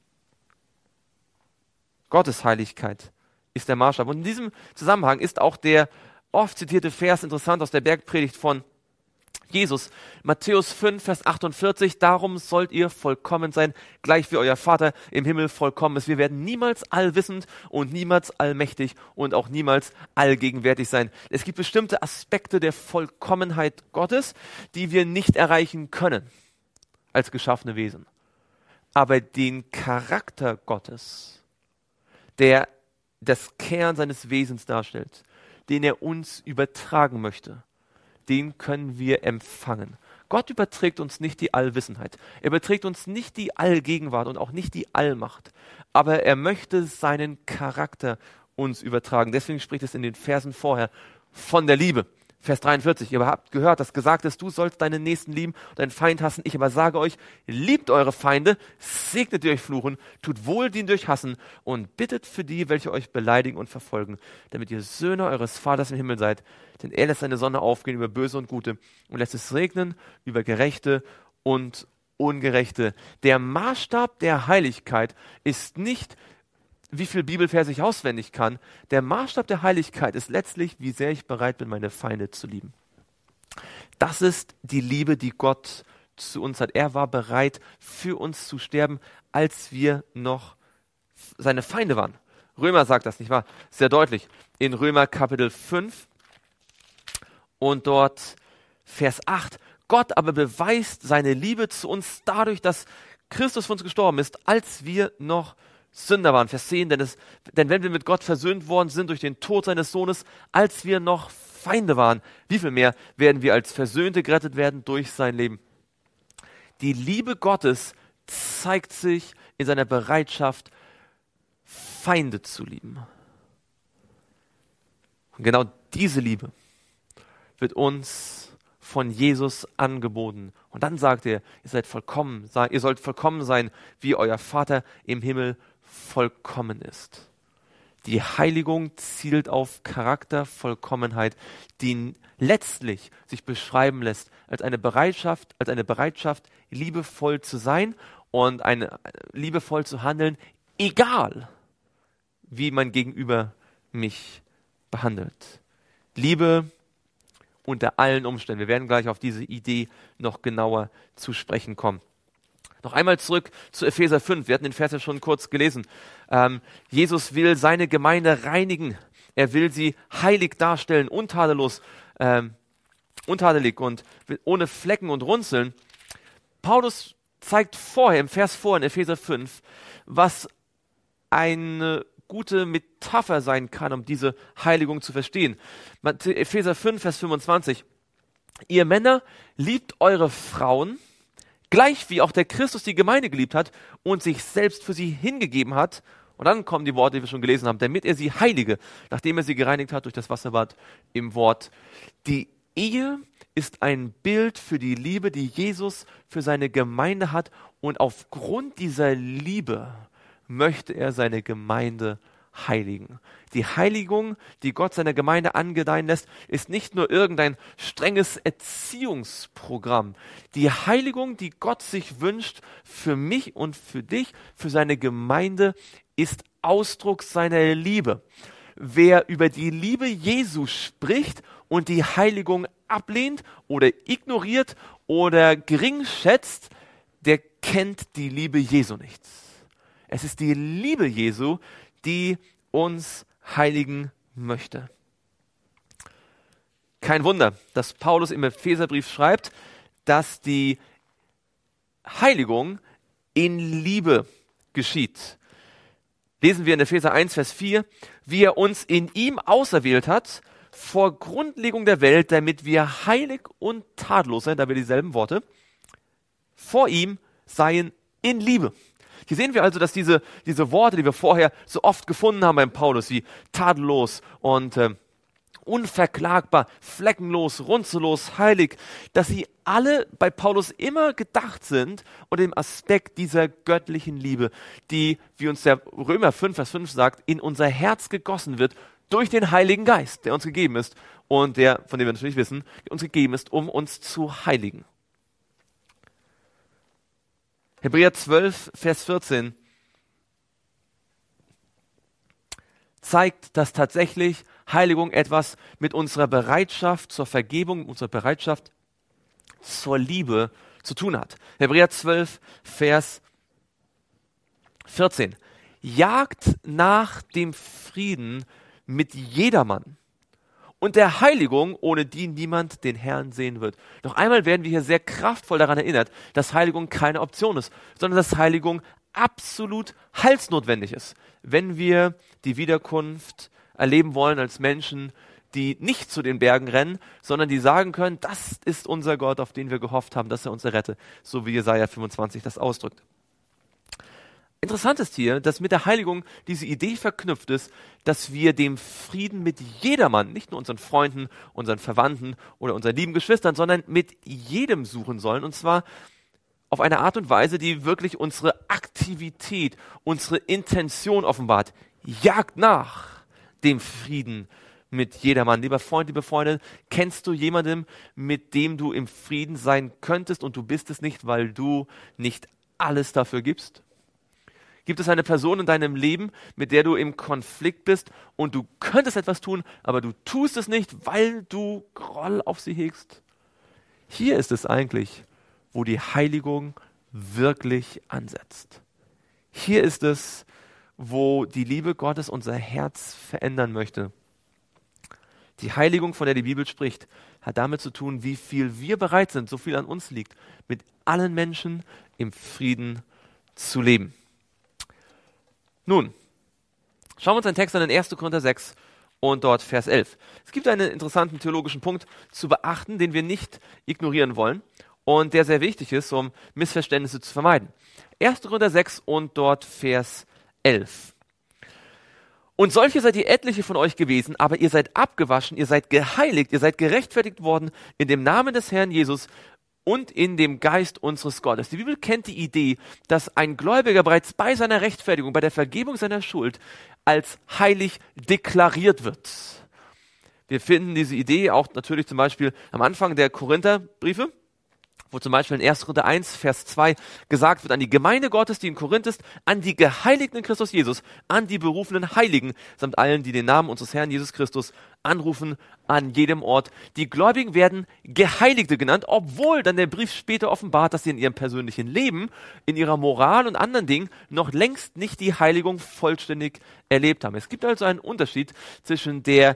Gottes Heiligkeit ist der Maßstab. Und in diesem Zusammenhang ist auch der oft zitierte Vers interessant aus der Bergpredigt von Jesus. Matthäus fünf, Vers achtundvierzig. Darum sollt ihr vollkommen sein, gleich wie euer Vater im Himmel vollkommen ist. Wir werden niemals allwissend und niemals allmächtig und auch niemals allgegenwärtig sein. Es gibt bestimmte Aspekte der Vollkommenheit Gottes, die wir nicht erreichen können als geschaffene Wesen. Aber den Charakter Gottes, der das Kern seines Wesens darstellt, den er uns übertragen möchte, den können wir empfangen. Gott überträgt uns nicht die Allwissenheit. Er überträgt uns nicht die Allgegenwart und auch nicht die Allmacht. Aber er möchte seinen Charakter uns übertragen. Deswegen spricht es in den Versen vorher von der Liebe. Vers dreiundvierzig, ihr habt gehört, dass gesagt ist, du sollst deinen Nächsten lieben und deinen Feind hassen. Ich aber sage euch, liebt eure Feinde, segnet die euch fluchen, tut wohl, die euch hassen und bittet für die, welche euch beleidigen und verfolgen, damit ihr Söhne eures Vaters im Himmel seid. Denn er lässt seine Sonne aufgehen über Böse und Gute und lässt es regnen über Gerechte und Ungerechte. Der Maßstab der Heiligkeit ist nicht, wie viel Bibelverse ich auswendig kann. Der Maßstab der Heiligkeit ist letztlich, wie sehr ich bereit bin, meine Feinde zu lieben. Das ist die Liebe, die Gott zu uns hat. Er war bereit, für uns zu sterben, als wir noch seine Feinde waren. Römer sagt das, nicht wahr? Sehr deutlich. In Römer Kapitel fünf und dort Vers acht. Gott aber beweist seine Liebe zu uns dadurch, dass Christus für uns gestorben ist, als wir noch Sünder waren. Vers zehn, denn, es, denn wenn wir mit Gott versöhnt worden sind durch den Tod seines Sohnes, als wir noch Feinde waren, wie viel mehr werden wir als Versöhnte gerettet werden durch sein Leben. Die Liebe Gottes zeigt sich in seiner Bereitschaft, Feinde zu lieben. Und genau diese Liebe wird uns von Jesus angeboten. Und dann sagt er, ihr seid vollkommen, ihr sollt vollkommen sein, wie euer Vater im Himmel vollkommen ist. Die Heiligung zielt auf Charaktervollkommenheit, die letztlich sich beschreiben lässt als eine Bereitschaft, als eine Bereitschaft, liebevoll zu sein und eine, liebevoll zu handeln, egal wie mein Gegenüber mich behandelt. Liebe unter allen Umständen. Wir werden gleich auf diese Idee noch genauer zu sprechen kommen. Noch einmal zurück zu Epheser fünf. Wir hatten den Vers ja schon kurz gelesen. Ähm, Jesus will seine Gemeinde reinigen. Er will sie heilig darstellen, untadellos, ähm, untadelig und ohne Flecken und Runzeln. Paulus zeigt vorher, im Vers vor in Epheser fünf, was eine gute Metapher sein kann, um diese Heiligung zu verstehen. Epheser fünf, Vers fünfundzwanzig. Ihr Männer, liebt eure Frauen, gleich wie auch der Christus die Gemeinde geliebt hat und sich selbst für sie hingegeben hat. Und dann kommen die Worte, die wir schon gelesen haben, damit er sie heilige, nachdem er sie gereinigt hat durch das Wasserbad im Wort. Die Ehe ist ein Bild für die Liebe, die Jesus für seine Gemeinde hat. Und aufgrund dieser Liebe möchte er seine Gemeinde heiligen. Die Heiligung, die Gott seiner Gemeinde angedeihen lässt, ist nicht nur irgendein strenges Erziehungsprogramm. Die Heiligung, die Gott sich wünscht für mich und für dich, für seine Gemeinde, ist Ausdruck seiner Liebe. Wer über die Liebe Jesu spricht und die Heiligung ablehnt oder ignoriert oder gering schätzt, der kennt die Liebe Jesu nicht. Es ist die Liebe Jesu, die uns heiligen möchte. Kein Wunder, dass Paulus im Epheserbrief schreibt, dass die Heiligung in Liebe geschieht. Lesen wir in Epheser eins, Vers vier, wie er uns in ihm auserwählt hat, vor Grundlegung der Welt, damit wir heilig und tadellos sein, da wir dieselben Worte, vor ihm seien in Liebe. Hier sehen wir also, dass diese, diese Worte, die wir vorher so oft gefunden haben beim Paulus, wie tadellos und äh, unverklagbar, fleckenlos, runzellos, heilig, dass sie alle bei Paulus immer gedacht sind unter dem Aspekt dieser göttlichen Liebe, die, wie uns der Römer fünf, Vers fünf sagt, in unser Herz gegossen wird durch den Heiligen Geist, der uns gegeben ist und der, von dem wir natürlich wissen, der uns gegeben ist, um uns zu heiligen. Hebräer zwölf, Vers vierzehn zeigt, dass tatsächlich Heiligung etwas mit unserer Bereitschaft zur Vergebung, unserer Bereitschaft zur Liebe zu tun hat. Hebräer zwölf, Vers vierzehn. Jagt nach dem Frieden mit jedermann und der Heiligung, ohne die niemand den Herrn sehen wird. Noch einmal werden wir hier sehr kraftvoll daran erinnert, dass Heiligung keine Option ist, sondern dass Heiligung absolut heilsnotwendig ist, wenn wir die Wiederkunft erleben wollen als Menschen, die nicht zu den Bergen rennen, sondern die sagen können, das ist unser Gott, auf den wir gehofft haben, dass er uns errette, so wie Jesaja fünfundzwanzig das ausdrückt. Interessant ist hier, dass mit der Heiligung diese Idee verknüpft ist, dass wir dem Frieden mit jedermann, nicht nur unseren Freunden, unseren Verwandten oder unseren lieben Geschwistern, sondern mit jedem suchen sollen, und zwar auf eine Art und Weise, die wirklich unsere Aktivität, unsere Intention offenbart. Jagt nach dem Frieden mit jedermann. Lieber Freund, liebe Freundin, kennst du jemanden, mit dem du im Frieden sein könntest und du bist es nicht, weil du nicht alles dafür gibst? Gibt es eine Person in deinem Leben, mit der du im Konflikt bist und du könntest etwas tun, aber du tust es nicht, weil du Groll auf sie hegst? Hier ist es eigentlich, wo die Heiligung wirklich ansetzt. Hier ist es, wo die Liebe Gottes unser Herz verändern möchte. Die Heiligung, von der die Bibel spricht, hat damit zu tun, wie viel wir bereit sind, so viel an uns liegt, mit allen Menschen im Frieden zu leben. Nun, schauen wir uns einen Text an in erster Korinther sechs und dort Vers elf. Es gibt einen interessanten theologischen Punkt zu beachten, den wir nicht ignorieren wollen und der sehr wichtig ist, um Missverständnisse zu vermeiden. erster Korinther sechs und dort Vers elf. Und solche seid ihr etliche von euch gewesen, aber ihr seid abgewaschen, ihr seid geheiligt, ihr seid gerechtfertigt worden in dem Namen des Herrn Jesus und in dem Geist unseres Gottes. Die Bibel kennt die Idee, dass ein Gläubiger bereits bei seiner Rechtfertigung, bei der Vergebung seiner Schuld als heilig deklariert wird. Wir finden diese Idee auch natürlich zum Beispiel am Anfang der Korintherbriefe, wo zum Beispiel in erster Korinther eins, Vers zwei gesagt wird, an die Gemeinde Gottes, die in Korinth ist, an die Geheiligten in Christus Jesus, an die berufenen Heiligen, samt allen, die den Namen unseres Herrn Jesus Christus anrufen, an jedem Ort. Die Gläubigen werden Geheiligte genannt, obwohl dann der Brief später offenbart, dass sie in ihrem persönlichen Leben, in ihrer Moral und anderen Dingen noch längst nicht die Heiligung vollständig erlebt haben. Es gibt also einen Unterschied zwischen der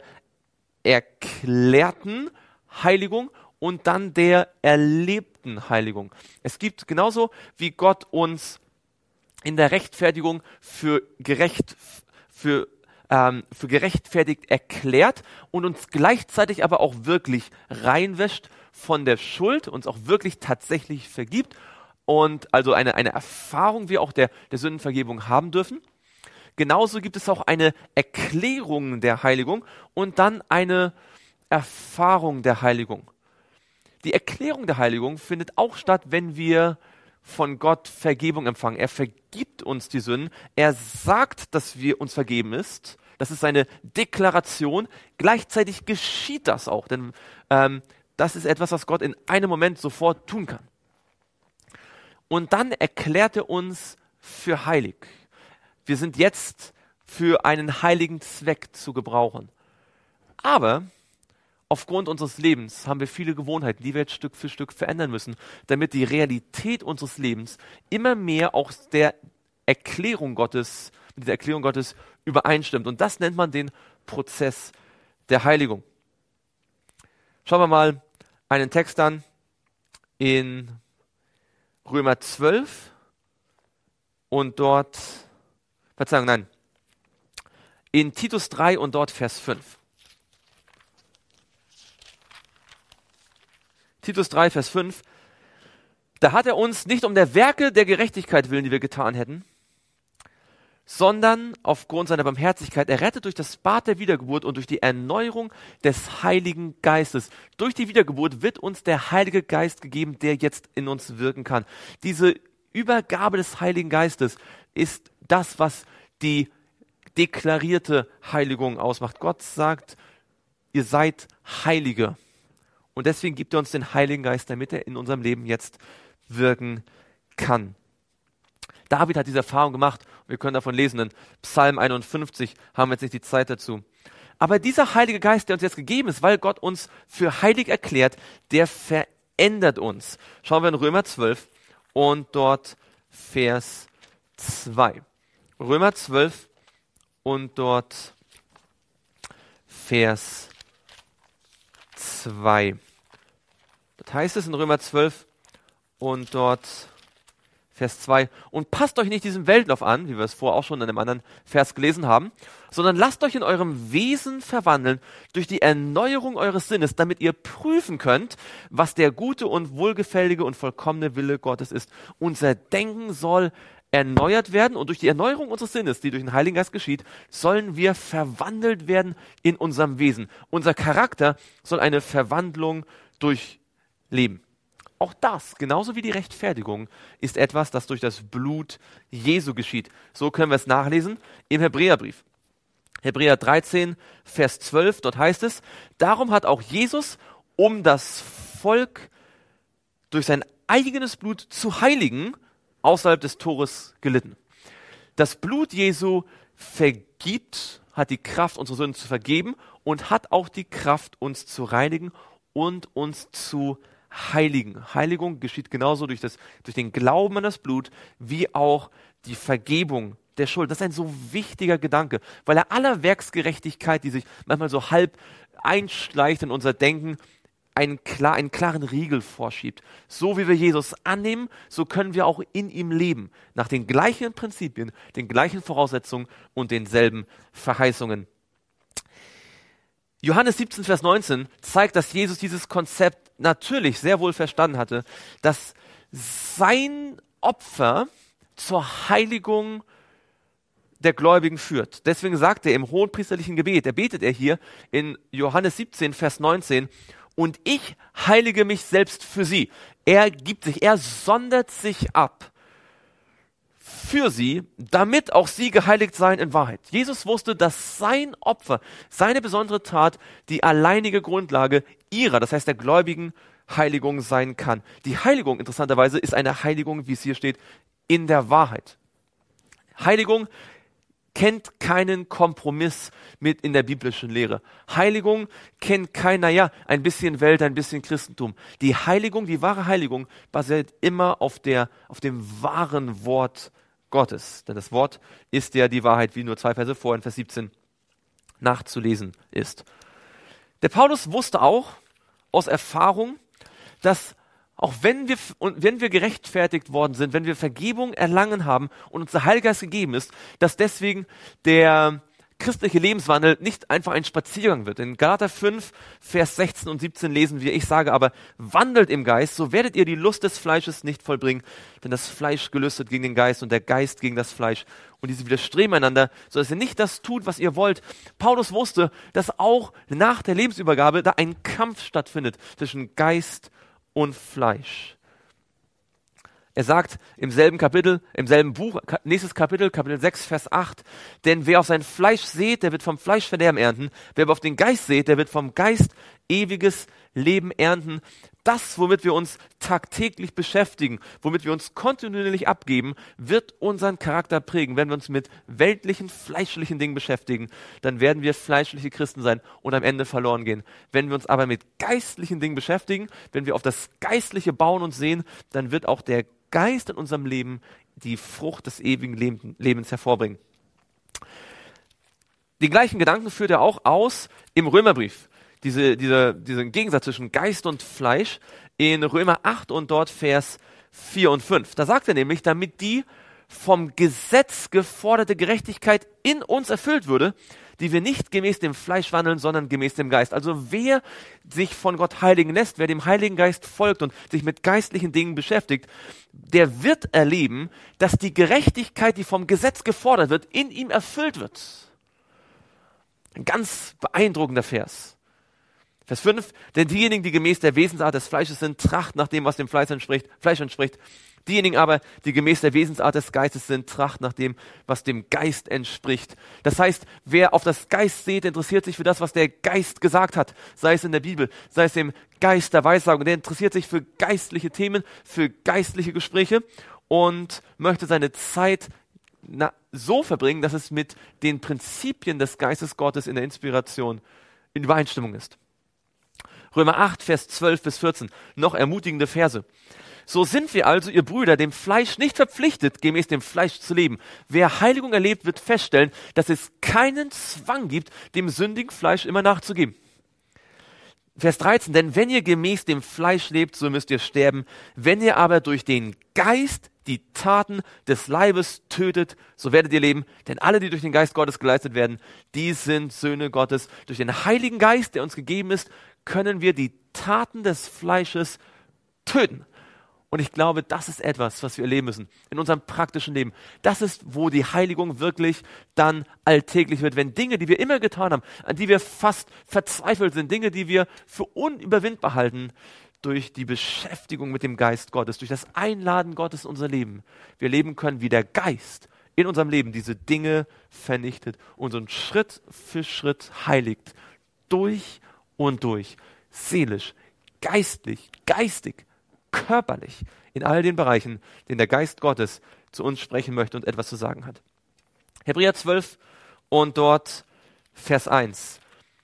erklärten Heiligung und dann der erlebten Heiligung. Es gibt genauso, wie Gott uns in der Rechtfertigung für gerecht, für, ähm, für gerechtfertigt erklärt und uns gleichzeitig aber auch wirklich reinwäscht von der Schuld, uns auch wirklich tatsächlich vergibt und also eine, eine Erfahrung wir auch der, der Sündenvergebung haben dürfen. Genauso gibt es auch eine Erklärung der Heiligung und dann eine Erfahrung der Heiligung. Die Erklärung der Heiligung findet auch statt, wenn wir von Gott Vergebung empfangen. Er vergibt uns die Sünden. Er sagt, dass wir uns vergeben ist. Das ist seine Deklaration. Gleichzeitig geschieht das auch, denn ähm, das ist etwas, was Gott in einem Moment sofort tun kann. Und dann erklärt er uns für heilig. Wir sind jetzt für einen heiligen Zweck zu gebrauchen. Aber aufgrund unseres Lebens haben wir viele Gewohnheiten, die wir jetzt Stück für Stück verändern müssen, damit die Realität unseres Lebens immer mehr auch der Erklärung Gottes, mit der Erklärung Gottes übereinstimmt. Und das nennt man den Prozess der Heiligung. Schauen wir mal einen Text an in Römer zwölf und dort, Verzeihung, nein, in Titus drei und dort Vers fünf. Titus drei, Vers fünf, da hat er uns nicht um der Werke der Gerechtigkeit willen, die wir getan hätten, sondern aufgrund seiner Barmherzigkeit errettet durch das Bad der Wiedergeburt und durch die Erneuerung des Heiligen Geistes. Durch die Wiedergeburt wird uns der Heilige Geist gegeben, der jetzt in uns wirken kann. Diese Übergabe des Heiligen Geistes ist das, was die deklarierte Heiligung ausmacht. Gott sagt, ihr seid Heilige. Und deswegen gibt er uns den Heiligen Geist, damit er in unserem Leben jetzt wirken kann. David hat diese Erfahrung gemacht. Wir können davon lesen in Psalm einundfünfzig, haben wir jetzt nicht die Zeit dazu. Aber dieser Heilige Geist, der uns jetzt gegeben ist, weil Gott uns für heilig erklärt, der verändert uns. Schauen wir in Römer zwölf und dort Vers zwei. Römer zwölf und dort Vers zwei. Das heißt es in Römer zwölf und dort Vers zwei. Und passt euch nicht diesem Weltlauf an, wie wir es vorher auch schon in einem anderen Vers gelesen haben, sondern lasst euch in eurem Wesen verwandeln durch die Erneuerung eures Sinnes, damit ihr prüfen könnt, was der gute und wohlgefällige und vollkommene Wille Gottes ist. Unser Denken soll erneuert werden und durch die Erneuerung unseres Sinnes, die durch den Heiligen Geist geschieht, sollen wir verwandelt werden in unserem Wesen. Unser Charakter soll eine Verwandlung durchleben. Auch das, genauso wie die Rechtfertigung, ist etwas, das durch das Blut Jesu geschieht. So können wir es nachlesen im Hebräerbrief. Hebräer dreizehn, Vers zwölf, dort heißt es, darum hat auch Jesus, um das Volk durch sein eigenes Blut zu heiligen, außerhalb des Tores gelitten. Das Blut Jesu vergibt, hat die Kraft, unsere Sünden zu vergeben und hat auch die Kraft, uns zu reinigen und uns zu heiligen. Heiligung geschieht genauso durch, das, durch den Glauben an das Blut, wie auch die Vergebung der Schuld. Das ist ein so wichtiger Gedanke, weil er aller Werksgerechtigkeit, die sich manchmal so halb einschleicht in unser Denken, einen, klar, einen klaren Riegel vorschiebt. So wie wir Jesus annehmen, so können wir auch in ihm leben. Nach den gleichen Prinzipien, den gleichen Voraussetzungen und denselben Verheißungen. Johannes siebzehn, Vers neunzehn zeigt, dass Jesus dieses Konzept natürlich sehr wohl verstanden hatte, dass sein Opfer zur Heiligung der Gläubigen führt. Deswegen sagt er im hohenpriesterlichen Gebet, er betet er hier in Johannes siebzehn, Vers neunzehn, und ich heilige mich selbst für sie. Er gibt sich, er sondert sich ab für sie, damit auch sie geheiligt seien in Wahrheit. Jesus wusste, dass sein Opfer, seine besondere Tat, die alleinige Grundlage ihrer, das heißt der Gläubigen, Heiligung sein kann. Die Heiligung, interessanterweise, ist eine Heiligung, wie es hier steht, in der Wahrheit. Heiligung kennt keinen Kompromiss mit in der biblischen Lehre. Heiligung kennt kein, naja, ein bisschen Welt, ein bisschen Christentum. Die Heiligung, die wahre Heiligung, basiert immer auf, der, auf dem wahren Wort Gottes. Denn das Wort ist ja die Wahrheit, wie nur zwei Verse vor in Vers siebzehn nachzulesen ist. Der Paulus wusste auch aus Erfahrung, dass auch wenn wir, wenn wir gerechtfertigt worden sind, wenn wir Vergebung erlangen haben und uns der Heilige Geist gegeben ist, dass deswegen der christliche Lebenswandel nicht einfach ein Spaziergang wird. In Galater fünf, Vers sechzehn und siebzehn lesen wir, ich sage aber, wandelt im Geist, so werdet ihr die Lust des Fleisches nicht vollbringen, denn das Fleisch gelüstet gegen den Geist und der Geist gegen das Fleisch. Und diese widerstreben einander, sodass ihr nicht das tut, was ihr wollt. Paulus wusste, dass auch nach der Lebensübergabe da ein Kampf stattfindet zwischen Geist und Fleisch. Er sagt im selben Kapitel, im selben Buch, nächstes Kapitel, Kapitel sechs, Vers acht, denn wer auf sein Fleisch sät, der wird vom Fleisch Verderben ernten. Wer aber auf den Geist sät, der wird vom Geist ewiges Leben ernten. Das, womit wir uns tagtäglich beschäftigen, womit wir uns kontinuierlich abgeben, wird unseren Charakter prägen. Wenn wir uns mit weltlichen, fleischlichen Dingen beschäftigen, dann werden wir fleischliche Christen sein und am Ende verloren gehen. Wenn wir uns aber mit geistlichen Dingen beschäftigen, wenn wir auf das Geistliche bauen und sehen, dann wird auch der Geist in unserem Leben die Frucht des ewigen Lebens hervorbringen. Den gleichen Gedanken führt er auch aus im Römerbrief. Diese, diese, diesen Gegensatz zwischen Geist und Fleisch in Römer acht und dort Vers vier und fünf. Da sagt er nämlich, damit die vom Gesetz geforderte Gerechtigkeit in uns erfüllt würde, die wir nicht gemäß dem Fleisch wandeln, sondern gemäß dem Geist. Also wer sich von Gott heiligen lässt, wer dem Heiligen Geist folgt und sich mit geistlichen Dingen beschäftigt, der wird erleben, dass die Gerechtigkeit, die vom Gesetz gefordert wird, in ihm erfüllt wird. Ein ganz beeindruckender Vers. Vers fünf, denn diejenigen, die gemäß der Wesensart des Fleisches sind, trachten nach dem, was dem Fleisch entspricht, Fleisch entspricht. Diejenigen aber, die gemäß der Wesensart des Geistes sind, trachten nach dem, was dem Geist entspricht. Das heißt, wer auf das Geist sieht, interessiert sich für das, was der Geist gesagt hat, sei es in der Bibel, sei es im Geist der Weissagung. Der interessiert sich für geistliche Themen, für geistliche Gespräche und möchte seine Zeit na, so verbringen, dass es mit den Prinzipien des Geistes Gottes in der Inspiration in Übereinstimmung ist. Römer acht, Vers zwölf bis vierzehn, noch ermutigende Verse. So sind wir also, ihr Brüder, dem Fleisch nicht verpflichtet, gemäß dem Fleisch zu leben. Wer Heiligung erlebt, wird feststellen, dass es keinen Zwang gibt, dem sündigen Fleisch immer nachzugeben. Vers dreizehn, denn wenn ihr gemäß dem Fleisch lebt, so müsst ihr sterben. Wenn ihr aber durch den Geist die Taten des Leibes tötet, so werdet ihr leben. Denn alle, die durch den Geist Gottes geleistet werden, die sind Söhne Gottes. Durch den Heiligen Geist, der uns gegeben ist, können wir die Taten des Fleisches töten. Und ich glaube, das ist etwas, was wir erleben müssen in unserem praktischen Leben. Das ist, wo die Heiligung wirklich dann alltäglich wird. Wenn Dinge, die wir immer getan haben, an die wir fast verzweifelt sind, Dinge, die wir für unüberwindbar halten, durch die Beschäftigung mit dem Geist Gottes, durch das Einladen Gottes in unser Leben, wir leben können, wie der Geist in unserem Leben diese Dinge vernichtet und uns Schritt für Schritt heiligt. Durch und durch. Seelisch, geistlich, geistig, körperlich, in all den Bereichen, in denen der Geist Gottes zu uns sprechen möchte und etwas zu sagen hat. Hebräer zwölf und dort Vers eins.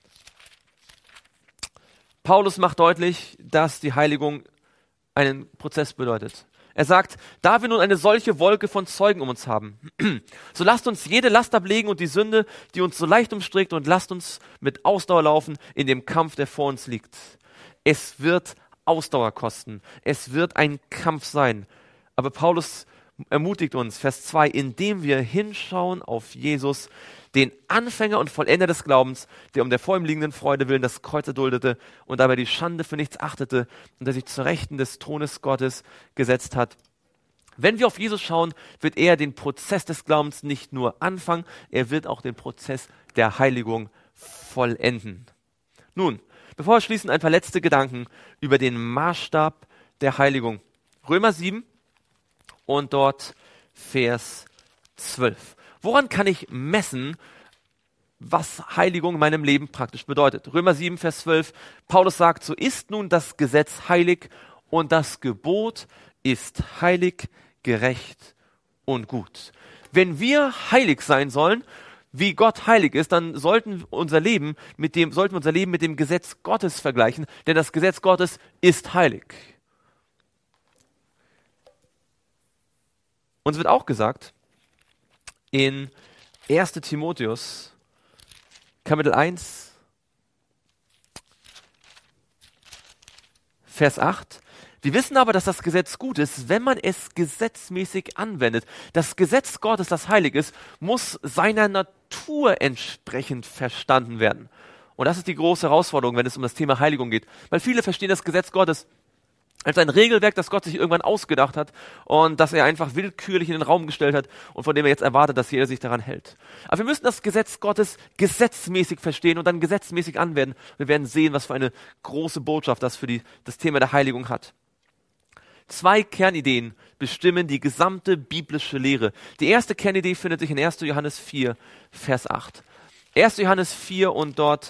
Paulus macht deutlich, dass die Heiligung einen Prozess bedeutet. Er sagt, da wir nun eine solche Wolke von Zeugen um uns haben, so lasst uns jede Last ablegen und die Sünde, die uns so leicht umstrickt, und lasst uns mit Ausdauer laufen in dem Kampf, der vor uns liegt. Es wird Ausdauer kosten. Es wird ein Kampf sein. Aber Paulus ermutigt uns, Vers zwei, indem wir hinschauen auf Jesus, den Anfänger und Vollender des Glaubens, der um der vor ihm liegenden Freude willen das Kreuz erduldete und dabei die Schande für nichts achtete und der sich zur Rechten des Thrones Gottes gesetzt hat. Wenn wir auf Jesus schauen, wird er den Prozess des Glaubens nicht nur anfangen, er wird auch den Prozess der Heiligung vollenden. Nun, bevor wir schließen, ein paar letzte Gedanken über den Maßstab der Heiligung. Römer sieben und dort Vers zwölf. Woran kann ich messen, was Heiligung in meinem Leben praktisch bedeutet? Römer sieben, Vers zwölf. Paulus sagt, so ist nun das Gesetz heilig und das Gebot ist heilig, gerecht und gut. Wenn wir heilig sein sollen, wie Gott heilig ist, dann sollten unser Leben mit dem, sollten wir unser Leben mit dem Gesetz Gottes vergleichen, denn das Gesetz Gottes ist heilig. Uns wird auch gesagt, in erster Timotheus, Kapitel eins, Vers acht, wir wissen aber, dass das Gesetz gut ist, wenn man es gesetzmäßig anwendet. Das Gesetz Gottes, das heilig ist, muss seiner Natur entsprechend verstanden werden. Und das ist die große Herausforderung, wenn es um das Thema Heiligung geht. Weil viele verstehen das Gesetz Gottes als ein Regelwerk, das Gott sich irgendwann ausgedacht hat und das er einfach willkürlich in den Raum gestellt hat und von dem er jetzt erwartet, dass jeder sich daran hält. Aber wir müssen das Gesetz Gottes gesetzmäßig verstehen und dann gesetzmäßig anwenden. Wir werden sehen, was für eine große Botschaft das für die, das Thema der Heiligung hat. Zwei Kernideen bestimmen die gesamte biblische Lehre. Die erste Kernidee findet sich in erster Johannes vier, Vers acht. erster Johannes vier und dort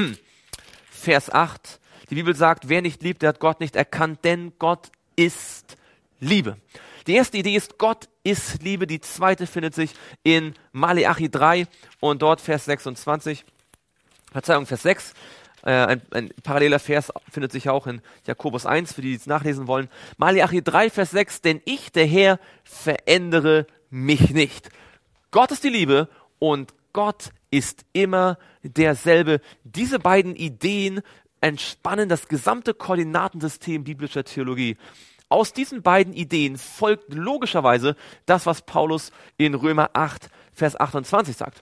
Vers acht. Die Bibel sagt, wer nicht liebt, der hat Gott nicht erkannt, denn Gott ist Liebe. Die erste Idee ist, Gott ist Liebe. Die zweite findet sich in Maleachi drei und dort Vers sechsundzwanzig. Verzeihung, Vers sechs. Äh, ein, ein paralleler Vers findet sich auch in Jakobus eins, für die, die es nachlesen wollen. Maleachi drei, Vers sechs, denn ich, der Herr, verändere mich nicht. Gott ist die Liebe und Gott ist immer derselbe. Diese beiden Ideen entspannen das gesamte Koordinatensystem biblischer Theologie. Aus diesen beiden Ideen folgt logischerweise das, was Paulus in Römer acht, Vers achtundzwanzig sagt.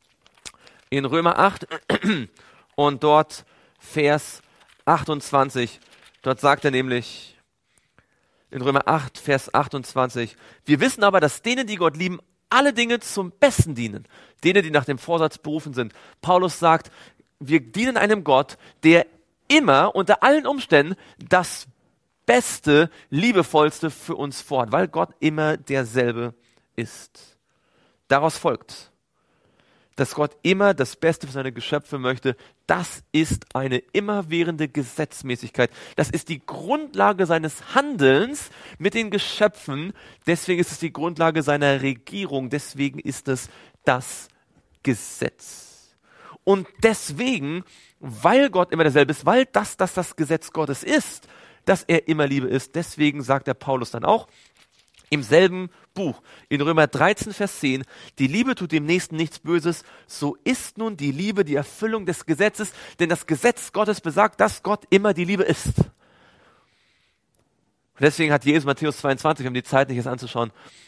In Römer acht und dort Vers achtundzwanzig, dort sagt er nämlich, in Römer acht, Vers achtundzwanzig, wir wissen aber, dass denen, die Gott lieben, alle Dinge zum Besten dienen. Denen, die nach dem Vorsatz berufen sind. Paulus sagt, wir dienen einem Gott, der immer unter allen Umständen das Beste, Liebevollste für uns vorhat, weil Gott immer derselbe ist. Daraus folgt, dass Gott immer das Beste für seine Geschöpfe möchte. Das ist eine immerwährende Gesetzmäßigkeit. Das ist die Grundlage seines Handelns mit den Geschöpfen. Deswegen ist es die Grundlage seiner Regierung. Deswegen ist es das Gesetz. Und deswegen, weil Gott immer derselbe ist, weil das, das das Gesetz Gottes ist, dass er immer Liebe ist, deswegen sagt der Paulus dann auch im selben Buch, in Römer dreizehn, Vers zehn, die Liebe tut dem Nächsten nichts Böses, so ist nun die Liebe die Erfüllung des Gesetzes, denn das Gesetz Gottes besagt, dass Gott immer die Liebe ist. Und deswegen hat Jesus Matthäus zweiundzwanzig, um die Zeit nicht jetzt anzuschauen,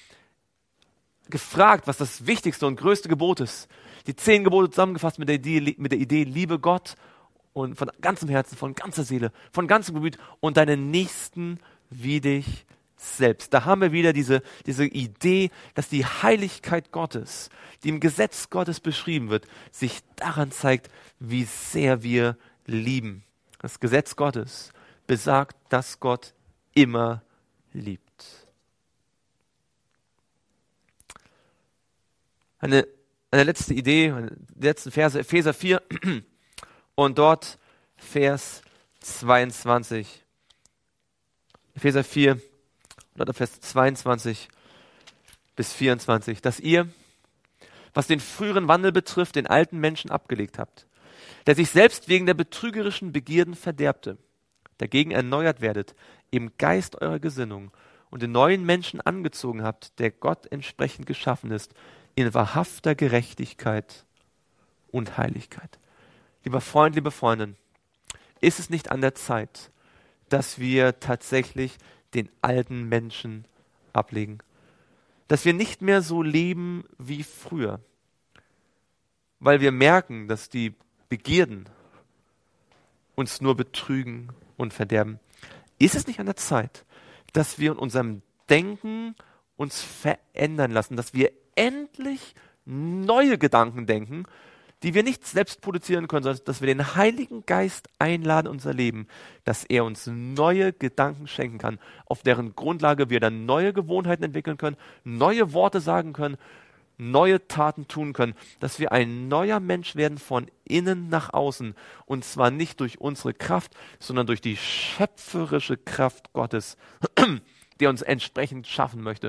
gefragt, was das wichtigste und größte Gebot ist. Die zehn Gebote zusammengefasst mit der Idee, mit der Idee liebe Gott und von ganzem Herzen, von ganzer Seele, von ganzem Gemüt und deinen Nächsten wie dich selbst. Da haben wir wieder diese, diese Idee, dass die Heiligkeit Gottes, die im Gesetz Gottes beschrieben wird, sich daran zeigt, wie sehr wir lieben. Das Gesetz Gottes besagt, dass Gott immer liebt. Eine, eine letzte Idee, die letzten Verse, Epheser vier und dort Vers zweiundzwanzig. Epheser vier, oder Vers zweiundzwanzig bis vierundzwanzig, dass ihr, was den früheren Wandel betrifft, den alten Menschen abgelegt habt, der sich selbst wegen der betrügerischen Begierden verderbte, dagegen erneuert werdet, im Geist eurer Gesinnung und den neuen Menschen angezogen habt, der Gott entsprechend geschaffen ist, in wahrhafter Gerechtigkeit und Heiligkeit. Lieber Freund, liebe Freundin, ist es nicht an der Zeit, dass wir tatsächlich den alten Menschen ablegen? Dass wir nicht mehr so leben wie früher, weil wir merken, dass die Begierden uns nur betrügen und verderben. Ist es nicht an der Zeit, dass wir in unserem Denken uns verändern lassen, dass wir endlich neue Gedanken denken, die wir nicht selbst produzieren können, sondern dass wir den Heiligen Geist einladen in unser Leben, dass er uns neue Gedanken schenken kann, auf deren Grundlage wir dann neue Gewohnheiten entwickeln können, neue Worte sagen können, neue Taten tun können, dass wir ein neuer Mensch werden von innen nach außen, und zwar nicht durch unsere Kraft, sondern durch die schöpferische Kraft Gottes, der uns entsprechend schaffen möchte.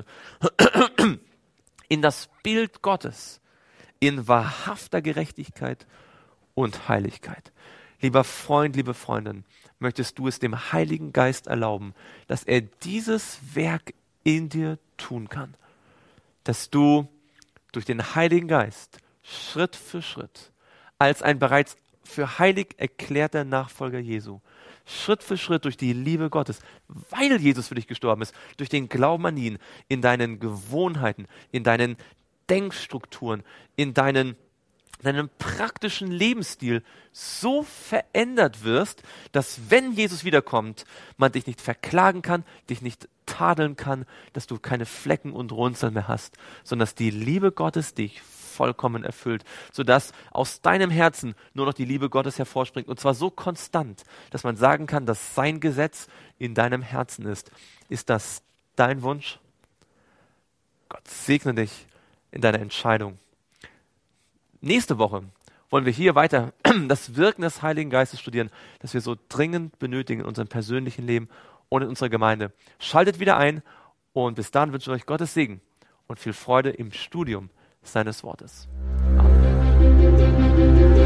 In das Bild Gottes, in wahrhafter Gerechtigkeit und Heiligkeit. Lieber Freund, liebe Freundin, möchtest du es dem Heiligen Geist erlauben, dass er dieses Werk in dir tun kann, dass du durch den Heiligen Geist Schritt für Schritt als ein bereits für heilig erklärter Nachfolger Jesu, Schritt für Schritt durch die Liebe Gottes, weil Jesus für dich gestorben ist, durch den Glauben an ihn, in deinen Gewohnheiten, in deinen Denkstrukturen, in deinen, deinem praktischen Lebensstil so verändert wirst, dass, wenn Jesus wiederkommt, man dich nicht verklagen kann, dich nicht tadeln kann, dass du keine Flecken und Runzeln mehr hast, sondern dass die Liebe Gottes dich vollkommen erfüllt, sodass aus deinem Herzen nur noch die Liebe Gottes hervorspringt, und zwar so konstant, dass man sagen kann, dass sein Gesetz in deinem Herzen ist. Ist das dein Wunsch? Gott segne dich in deiner Entscheidung. Nächste Woche wollen wir hier weiter das Wirken des Heiligen Geistes studieren, das wir so dringend benötigen in unserem persönlichen Leben und in unserer Gemeinde. Schaltet wieder ein, und bis dann wünsche ich euch Gottes Segen und viel Freude im Studium seines Wortes. Amen.